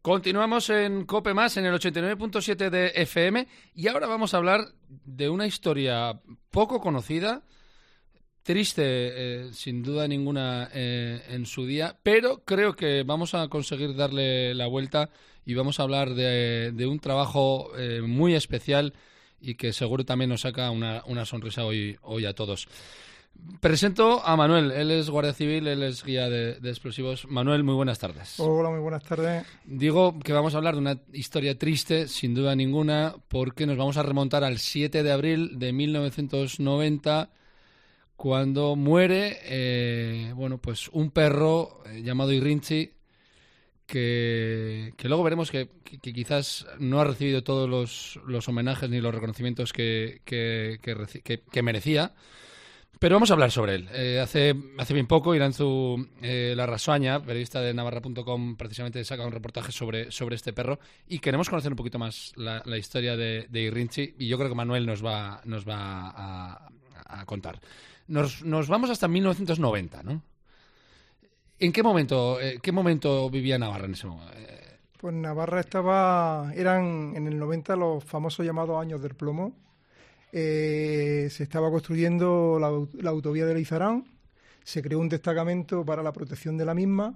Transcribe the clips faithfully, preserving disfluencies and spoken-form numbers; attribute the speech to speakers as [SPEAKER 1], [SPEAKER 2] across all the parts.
[SPEAKER 1] Continuamos en COPE Más, en el ochenta y nueve punto siete de F M, y ahora vamos a hablar de una historia poco conocida, triste, eh, sin duda ninguna, eh, en su día, pero creo que vamos a conseguir darle la vuelta y vamos a hablar de, de un trabajo eh, muy especial y que seguro también nos saca una, una sonrisa hoy, hoy a todos. Presento a Manuel, él es guardia civil, él es guía de, de explosivos. Manuel, muy buenas tardes.
[SPEAKER 2] Hola, muy buenas tardes.
[SPEAKER 1] Digo que vamos a hablar de una historia triste, sin duda ninguna, porque nos vamos a remontar al siete de abril de mil novecientos noventa, cuando muere eh, bueno, pues un perro eh, llamado Irrintzi, que, que luego veremos que, que, que quizás no ha recibido todos los, los homenajes ni los reconocimientos que, que, que, que, que merecía. Pero vamos a hablar sobre él. Eh, hace, hace bien poco, Irantzu eh, Larrasoaña, periodista de Navarra punto com, precisamente saca un reportaje sobre, sobre este perro y queremos conocer un poquito más la, la historia de, de Irrintzi, y yo creo que Manuel nos va, nos va a, a contar. Nos, nos vamos hasta mil novecientos noventa, ¿no? ¿En qué momento, eh, qué momento vivía Navarra en ese momento? Eh...
[SPEAKER 2] Pues Navarra estaba, eran en el noventa los famosos llamados años del plomo. Eh, se estaba construyendo la, la autovía de Leizarán, se creó un destacamento para la protección de la misma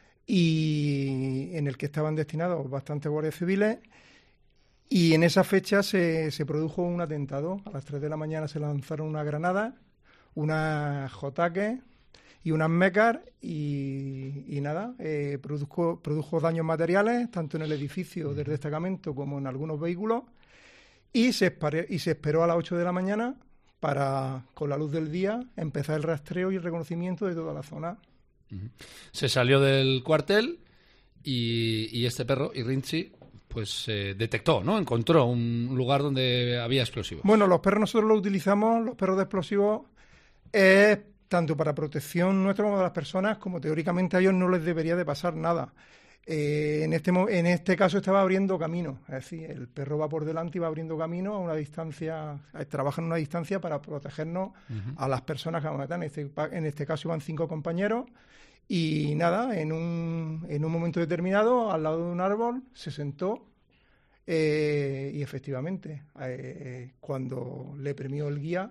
[SPEAKER 2] y en el que estaban destinados bastantes guardias civiles, y en esa fecha se, se produjo un atentado. A las tres de la mañana se lanzaron unas granadas, unas jotaques y unas mecas y, y nada, eh, produjo, produjo daños materiales tanto en el edificio del destacamento como en algunos vehículos. Y se, espare, y se esperó a las ocho de la mañana para, con la luz del día, empezar el rastreo y el reconocimiento de toda la zona.
[SPEAKER 1] Uh-huh. Se salió del cuartel y, y este perro, Irrintzi, pues eh, detectó, ¿no? Encontró un lugar donde había explosivos.
[SPEAKER 2] Bueno, los perros nosotros los utilizamos, los perros de explosivos, es tanto para protección nuestra como de las personas, como teóricamente a ellos no les debería de pasar nada. Eh, en, este, en este caso estaba abriendo camino, es decir, el perro va por delante y va abriendo camino a una distancia, trabaja en una distancia para protegernos uh-huh. a las personas que vamos a matar. En este, en este caso iban cinco compañeros y nada, en un, en un momento determinado, al lado de un árbol, se sentó eh, y efectivamente, eh, cuando le premió el guía,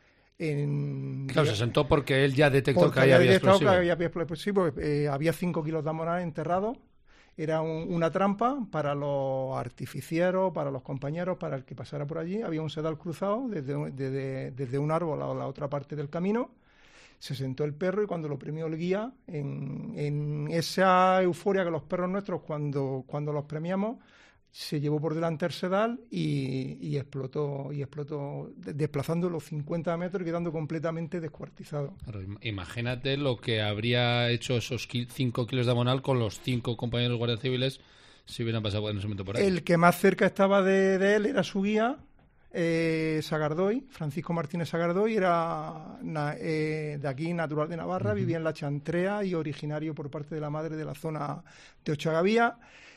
[SPEAKER 2] En,
[SPEAKER 1] claro, se sentó porque él ya detectó
[SPEAKER 2] porque
[SPEAKER 1] que ahí había explosivos.
[SPEAKER 2] Que había explosivos. Eh, había cinco kilos de amonal enterrados. Era un, una trampa para los artificieros, para los compañeros, para el que pasara por allí. Había un sedal cruzado desde, desde, desde un árbol a la otra parte del camino. Se sentó el perro y cuando lo premió el guía, en, en esa euforia que los perros nuestros, cuando, cuando los premiamos, se llevó por delante el sedal y, y explotó, y explotó desplazando los cincuenta metros y quedando completamente descuartizado.
[SPEAKER 1] Claro, imagínate lo que habría hecho esos cinco kilos de amonal con los cinco compañeros guardias civiles si hubieran pasado en ese momento por ahí.
[SPEAKER 2] El que más cerca estaba de, de él era su guía, eh, Sagardoy, Francisco Martínez Sagardoy, era na, eh, de aquí, natural de Navarra, uh-huh. vivía en la Chantrea y originario por parte de la madre de la zona de Ochagavía.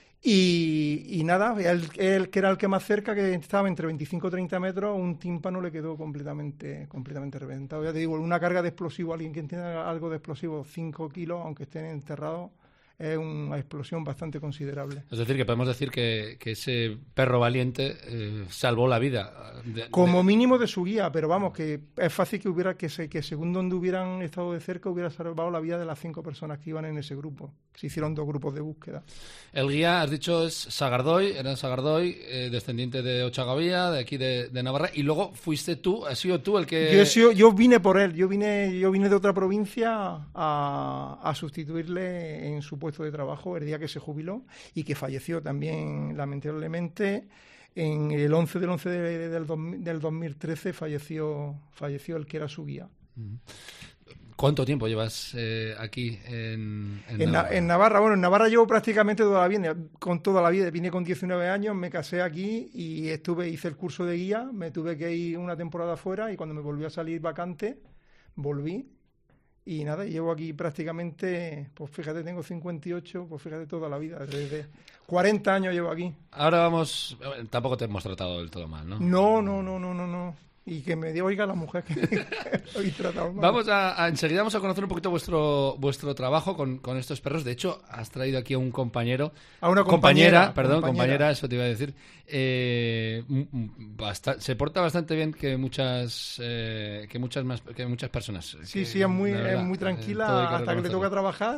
[SPEAKER 2] Y, y nada, él, él que era el que más cerca, que estaba entre veinticinco y treinta metros, un tímpano le quedó completamente completamente reventado. Ya te digo, una carga de explosivo, alguien que entienda algo de explosivo, cinco kilos, aunque estén enterrados, es una explosión bastante considerable.
[SPEAKER 1] Es decir, que podemos decir que, que ese perro valiente eh, salvó la vida. De,
[SPEAKER 2] Como
[SPEAKER 1] de...
[SPEAKER 2] mínimo de su guía, pero vamos, que es fácil que hubiera que, se, que según donde hubieran estado de cerca, hubiera salvado la vida de las cinco personas que iban en ese grupo. Se hicieron dos grupos de búsqueda.
[SPEAKER 1] El guía, has dicho, es Sagardoy, era Sagardoy, eh, descendiente de Ochagavía, de aquí de, de Navarra, y luego fuiste tú, has sido tú el que...
[SPEAKER 2] Yo, he sido, yo vine por él, yo vine, yo vine de otra provincia a, a sustituirle en su puesto de trabajo el día que se jubiló y que falleció también lamentablemente en el once del once de, de, del, dos, del dos mil trece falleció falleció el que era su guía.
[SPEAKER 1] ¿Cuánto tiempo llevas eh, aquí en, en,
[SPEAKER 2] en
[SPEAKER 1] Navarra?
[SPEAKER 2] En Navarra, bueno, en Navarra llevo prácticamente toda la vida, con toda la vida. Vine con diecinueve años, me casé aquí y estuve hice el curso de guía, me tuve que ir una temporada fuera y cuando me volvió a salir vacante, volví. Y nada, llevo aquí prácticamente, pues fíjate, tengo cincuenta y ocho, pues fíjate, toda la vida, desde cuarenta años llevo aquí.
[SPEAKER 1] Ahora vamos, tampoco te hemos tratado del todo mal, ¿no?
[SPEAKER 2] No, no, no, no, no, no. y que me oiga la mujer que hoy tratado mal.
[SPEAKER 1] Vamos a, a enseguida vamos a conocer un poquito vuestro vuestro trabajo con, con estos perros. De hecho, has traído aquí a un compañero,
[SPEAKER 2] a una
[SPEAKER 1] compañera,
[SPEAKER 2] compañera
[SPEAKER 1] perdón,
[SPEAKER 2] compañera.
[SPEAKER 1] compañera, eso te iba a decir. Eh, basta, se porta bastante bien que muchas eh, que muchas más que muchas personas.
[SPEAKER 2] Sí,
[SPEAKER 1] que,
[SPEAKER 2] sí, es muy
[SPEAKER 1] verdad,
[SPEAKER 2] es muy tranquila
[SPEAKER 1] eh, todo hay que
[SPEAKER 2] hasta que le toca trabajar.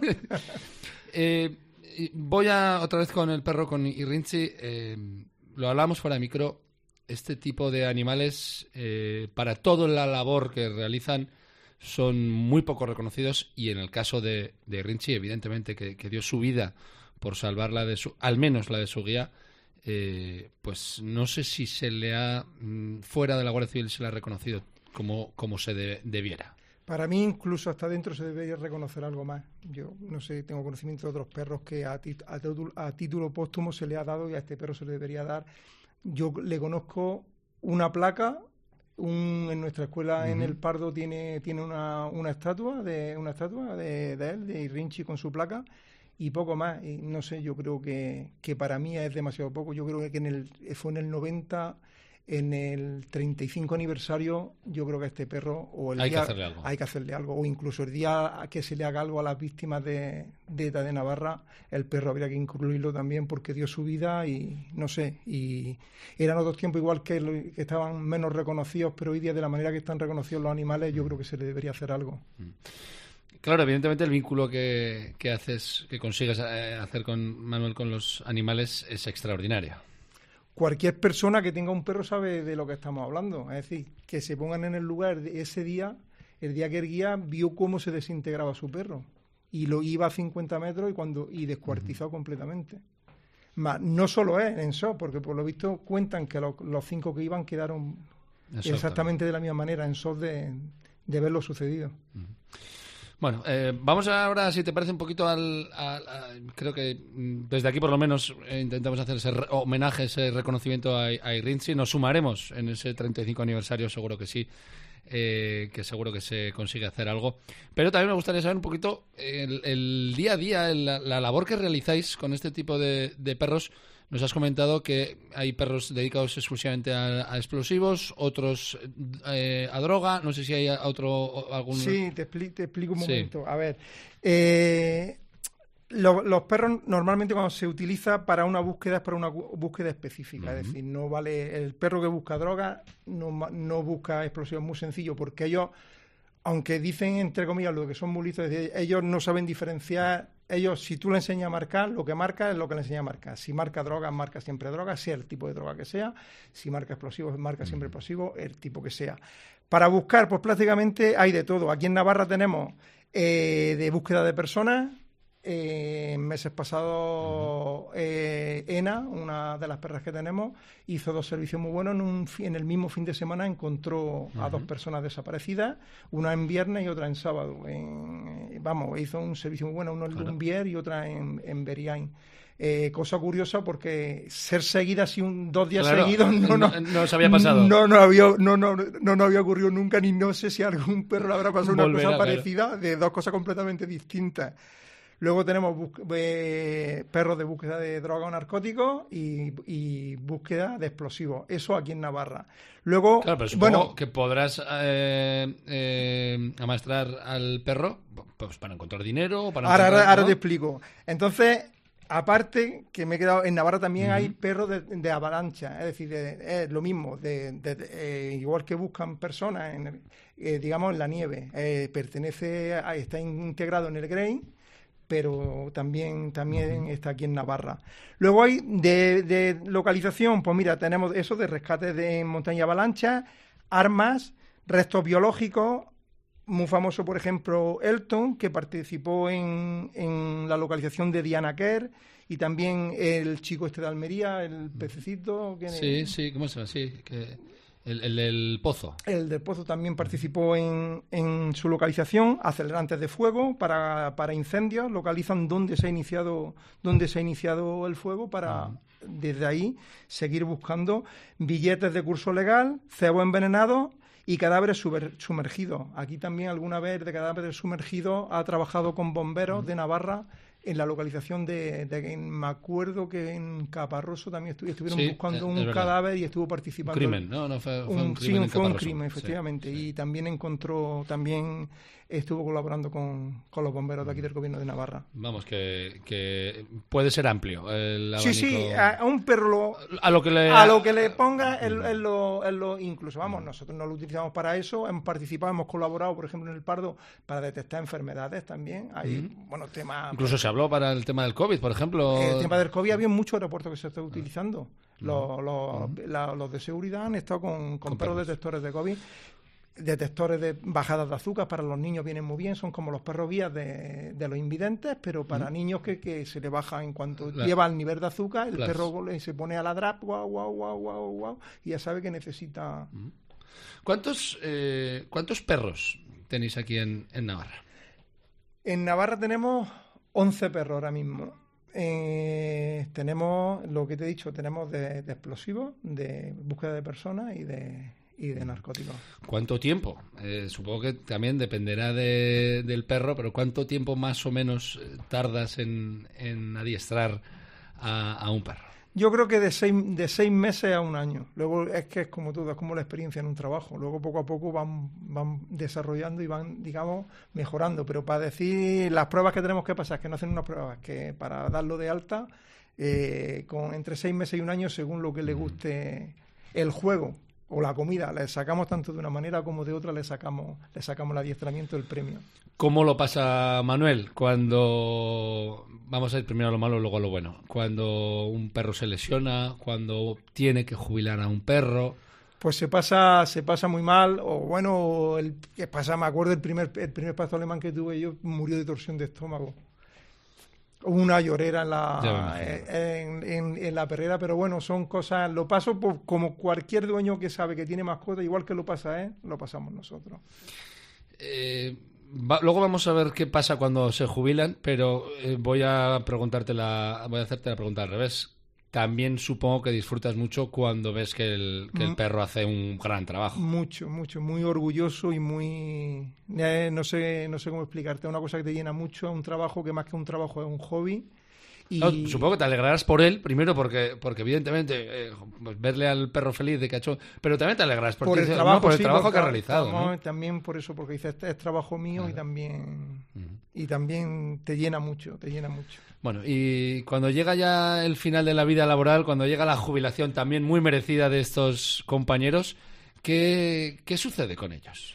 [SPEAKER 1] eh, voy a otra vez con el perro, con Irrintzi. Eh, lo hablamos fuera de micro. Este tipo de animales, eh, para toda la labor que realizan, son muy poco reconocidos, y en el caso de, de Irrintzi, evidentemente, que, que dio su vida por salvarla de su, al menos la de su guía, eh, pues no sé si se le ha, fuera de la Guardia Civil, se le ha reconocido como, como se de, debiera.
[SPEAKER 2] Para mí, incluso hasta dentro se debería reconocer algo más. Yo no sé, tengo conocimiento de otros perros que a, tit a, título, a título póstumo se le ha dado, y a este perro se le debería dar. Yo le conozco una placa, un, en nuestra escuela uh-huh. en El Pardo tiene, tiene una, una estatua de una estatua de, de él, de Irrintzi, con su placa, y poco más. Y no sé, yo creo que, que para mí es demasiado poco. Yo creo que en el, fue en el noventa, en el treinta y cinco aniversario, yo creo que a este perro o el
[SPEAKER 1] hay
[SPEAKER 2] día,
[SPEAKER 1] que hacerle algo.
[SPEAKER 2] Hay que hacerle algo, o incluso el día que se le haga algo a las víctimas de, de ETA de Navarra, el perro habría que incluirlo también, porque dio su vida y no sé, y eran otros tiempos igual que, lo, que estaban menos reconocidos, pero hoy día, de la manera que están reconocidos los animales, yo creo que se le debería hacer algo.
[SPEAKER 1] Claro, evidentemente el vínculo que, que haces, que consigues hacer con Manuel con los animales es extraordinario.
[SPEAKER 2] Cualquier persona que tenga un perro sabe de lo que estamos hablando. Es decir, que se pongan en el lugar de ese día, el día que el guía vio cómo se desintegraba su perro. Y lo iba a cincuenta metros y cuando y descuartizado uh-huh. completamente. Más, no solo es en S O, porque por lo visto cuentan que los, los cinco que iban quedaron Eso exactamente también. de la misma manera en S O de, de ver lo sucedido.
[SPEAKER 1] Uh-huh. Bueno, eh, vamos ahora, si te parece, un poquito al... A, a, creo que desde aquí, por lo menos, eh, intentamos hacer ese re- homenaje, ese reconocimiento a, a Irrintzi. Nos sumaremos en ese treinta y cinco aniversario, seguro que sí, eh, que seguro que se consigue hacer algo. Pero también me gustaría saber un poquito el, el día a día, el, la, la labor que realizáis con este tipo de, de perros. Nos has comentado que hay perros dedicados exclusivamente a, a explosivos, otros eh, a droga. No sé si hay otro algún.
[SPEAKER 2] Sí, te, expli- te explico un
[SPEAKER 1] sí.
[SPEAKER 2] momento. A ver, eh, lo, los perros normalmente cuando se utiliza para una búsqueda es para una búsqueda específica. Uh-huh. Es decir, no vale el perro que busca droga, no, no busca explosivos. Muy sencillo, porque ellos, aunque dicen entre comillas lo que son muy listos, ellos no saben diferenciar. Ellos, si tú le enseñas a marcar, lo que marca es lo que le enseñas a marcar. Si marca drogas, marca siempre drogas, sea el tipo de droga que sea. Si marca explosivos, marca siempre explosivos, el tipo que sea. Para buscar, pues prácticamente hay de todo. Aquí en Navarra tenemos eh, de búsqueda de personas. Eh, en meses pasados, eh, ENA, una de las perras que tenemos, hizo dos servicios muy buenos. En, un, en el mismo fin de semana encontró uh-huh. a dos personas desaparecidas, una en viernes y otra en sábado. En, vamos, hizo un servicio muy bueno, uno en claro. Lumbier y otra en, en Beriain. Eh, cosa curiosa, porque ser seguidas así un, dos días
[SPEAKER 1] claro,
[SPEAKER 2] seguidos no, no,
[SPEAKER 1] no, no se había pasado.
[SPEAKER 2] No, no, había, no, no, no, no había ocurrido nunca, ni no sé si a algún perro le habrá pasado una Volverá, cosa parecida, claro. de dos cosas completamente distintas. Luego tenemos eh, perros de búsqueda de droga o narcóticos y, y búsqueda de explosivos. Eso aquí en Navarra. Luego,
[SPEAKER 1] claro, pero bueno, que podrás eh, eh, amaestrar al perro pues, para encontrar dinero. Para
[SPEAKER 2] ahora
[SPEAKER 1] encontrar,
[SPEAKER 2] ahora, ahora
[SPEAKER 1] ¿no?
[SPEAKER 2] te explico. Entonces, aparte, que me he quedado en Navarra también uh-huh. hay perros de, de avalancha. Es decir, de, es lo mismo. De, de, de, eh, igual que buscan personas, en, eh, digamos, en la nieve. Eh, pertenece a, está integrado en el Grain, pero también también está aquí en Navarra. Luego hay de, de localización, pues mira, tenemos eso de rescate de montaña avalancha, armas, restos biológicos, muy famoso, por ejemplo, Elton, que participó en, en la localización de Diana Kerr, y también el chico este de Almería, el pececito. Que
[SPEAKER 1] sí, es? sí, ¿cómo se llama? Sí, que... El, el del Pozo.
[SPEAKER 2] El del Pozo también participó en, en su localización, acelerantes de fuego para, para incendios, localizan dónde se ha iniciado, dónde se ha iniciado el fuego para ah. desde ahí seguir buscando billetes de curso legal, cebo envenenado y cadáveres sumergidos. Aquí también alguna vez de cadáveres sumergidos ha trabajado con bomberos uh-huh. de Navarra en la localización de, de en, me acuerdo que en Caparroso también estu, estuvieron
[SPEAKER 1] sí,
[SPEAKER 2] buscando
[SPEAKER 1] es,
[SPEAKER 2] un
[SPEAKER 1] es
[SPEAKER 2] cadáver y estuvo participando.
[SPEAKER 1] Un crimen, ¿no? no fue, fue
[SPEAKER 2] un,
[SPEAKER 1] un crimen.
[SPEAKER 2] Sí, fue
[SPEAKER 1] en
[SPEAKER 2] un crimen, efectivamente. Sí, sí. Y también encontró, también estuvo colaborando con, con los bomberos de aquí del gobierno de Navarra.
[SPEAKER 1] Vamos, que, que puede ser amplio el abanico.
[SPEAKER 2] Sí, sí, a, a un perro lo,
[SPEAKER 1] a lo que le,
[SPEAKER 2] a lo que le ponga es lo, lo incluso. Vamos, nosotros no lo utilizamos para eso, hemos participado, hemos colaborado, por ejemplo, en el Pardo para detectar enfermedades también. Hay, mm. bueno, temas...
[SPEAKER 1] Incluso pues, se habló para el tema del COVID, por ejemplo.
[SPEAKER 2] El tema del COVID había muchos aeropuertos que se están utilizando. Mm. Los, los, mm. la, los de seguridad han estado con, con, con perros, perros detectores de COVID. Detectores de bajadas de azúcar para los niños vienen muy bien, son como los perros guías de, de los invidentes, pero para mm. niños que, que se le baja en cuanto la, lleva el nivel de azúcar, el las... perro se pone a ladrar, guau, guau, guau, guau, guau, y ya sabe que necesita...
[SPEAKER 1] ¿Cuántos, eh, ¿cuántos perros tenéis aquí en, en Navarra?
[SPEAKER 2] En Navarra tenemos once perros ahora mismo. Eh, tenemos, lo que te he dicho, tenemos de, de explosivos, de búsqueda de personas y de... y de narcóticos.
[SPEAKER 1] ¿Cuánto tiempo? Eh, supongo que también dependerá de, del perro, pero ¿cuánto tiempo más o menos tardas en, en adiestrar a, a un perro?
[SPEAKER 2] Yo creo que de seis, de seis meses a un año. Luego es que es como todo, es como la experiencia en un trabajo. Luego poco a poco van, van desarrollando y van, digamos, mejorando. Pero para decir las pruebas que tenemos que pasar, que no hacen unas pruebas, que para darlo de alta, eh, con entre seis meses y un año, según lo que le guste el juego o la comida, le sacamos tanto de una manera como de otra, le sacamos le sacamos el adiestramiento, el premio.
[SPEAKER 1] ¿Cómo lo pasa Manuel cuando, vamos a ir primero a lo malo, luego a lo bueno, cuando un perro se lesiona, cuando tiene que jubilar a un perro?
[SPEAKER 2] Pues se pasa se pasa muy mal, o bueno, el que pasa, me acuerdo el primer el primer pastor alemán que tuve yo murió de torsión de estómago. Una llorera en la en, en, en la perrera, pero bueno, son cosas, lo paso por, como cualquier dueño que sabe que tiene mascota, igual que lo pasa él, lo pasamos nosotros.
[SPEAKER 1] Eh, va, luego vamos a ver qué pasa cuando se jubilan, pero eh, voy a preguntarte la, voy a hacerte la pregunta al revés. También supongo que disfrutas mucho cuando ves que el, que el perro hace un gran trabajo.
[SPEAKER 2] Mucho, mucho, muy orgulloso y muy... Eh, no sé no sé cómo explicarte, una cosa que te llena mucho, un trabajo que más que un trabajo es un hobby. Y...
[SPEAKER 1] No, supongo que te alegrarás por él, primero porque porque evidentemente eh, pues verle al perro feliz de cachón, pero también te alegrarás
[SPEAKER 2] por el
[SPEAKER 1] dices,
[SPEAKER 2] trabajo,
[SPEAKER 1] no, por el
[SPEAKER 2] sí,
[SPEAKER 1] trabajo
[SPEAKER 2] por
[SPEAKER 1] que ha realizado. ¿No?
[SPEAKER 2] También por eso, porque dices, este es trabajo mío. Ajá. y también uh-huh. y también te llena mucho, te llena mucho.
[SPEAKER 1] Bueno, y cuando llega ya el final de la vida laboral, cuando llega la jubilación también muy merecida de estos compañeros, ¿qué, qué sucede con ellos?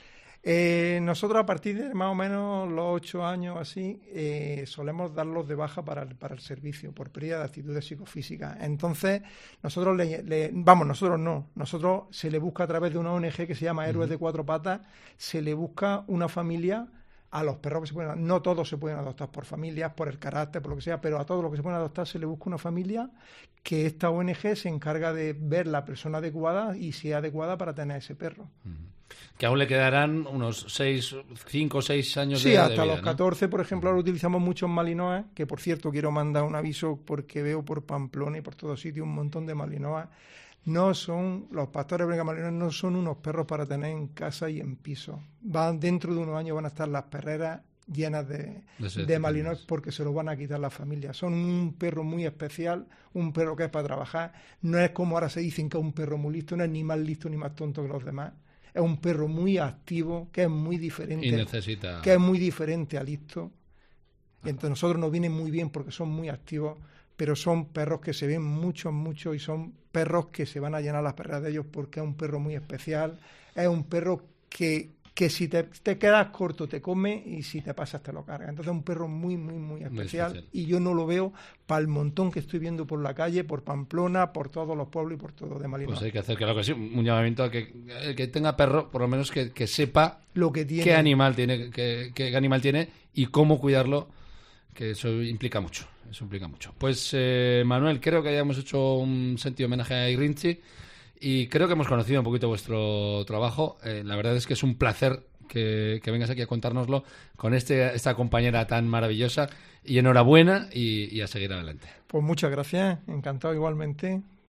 [SPEAKER 2] Eh, nosotros a partir de más o menos los ocho años así eh, solemos darlos de baja para el, para el servicio por pérdida de actitudes psicofísicas. Entonces nosotros le, le vamos nosotros no nosotros se le busca a través de una O N G que se llama Héroes uh-huh. de Cuatro Patas, se le busca una familia a los perros que se pueden, no todos se pueden adoptar por familias, por el carácter, por lo que sea, pero a todos los que se pueden adoptar se le busca una familia que esta O N G se encarga de ver la persona adecuada y si es adecuada para tener ese perro. Uh-huh.
[SPEAKER 1] Que aún le quedarán unos seis, cinco o seis años
[SPEAKER 2] sí,
[SPEAKER 1] de, de
[SPEAKER 2] hasta
[SPEAKER 1] vida,
[SPEAKER 2] los catorce, ¿no? Por ejemplo, ahora utilizamos muchos malinois, que por cierto quiero mandar un aviso porque veo por Pamplona y por todos sitios un montón de malinois. No son, los pastores belgas malinois no son unos perros para tener en casa y en piso. Van, dentro de unos años van a estar las perreras llenas de, de, de malinois porque se los van a quitar las familias. Son un perro muy especial, un perro que es para trabajar. No es como ahora se dicen que es un perro muy listo, no es ni más listo ni más tonto que los demás. Es un perro muy activo, que es muy diferente,
[SPEAKER 1] y necesita...
[SPEAKER 2] que es muy diferente a listo. Y entre nosotros nos vienen muy bien porque son muy activos, pero son perros que se ven mucho, mucho y son perros que se van a llenar las perreras de ellos porque es un perro muy especial. Es un perro que, que si te, te quedas corto te come y si te pasas te lo carga. Entonces es un perro muy, muy, muy especial, muy especial. Y yo no lo veo para el montón que estoy viendo por la calle, por Pamplona, por todos los pueblos y por todo de Malinois.
[SPEAKER 1] Pues hay que hacer, claro que sí, un llamamiento a que el que tenga perro, por lo menos que, que sepa
[SPEAKER 2] lo que tiene,
[SPEAKER 1] qué animal tiene, qué, qué animal tiene y cómo cuidarlo, que eso implica mucho. Eso implica mucho. Pues eh, Manuel, creo que hayamos hecho un sentido homenaje a Irrinchi y creo que hemos conocido un poquito vuestro trabajo. Eh, la verdad es que es un placer que, que vengas aquí a contárnoslo con este, esta compañera tan maravillosa y enhorabuena y, y a seguir adelante.
[SPEAKER 2] Pues muchas gracias, encantado igualmente.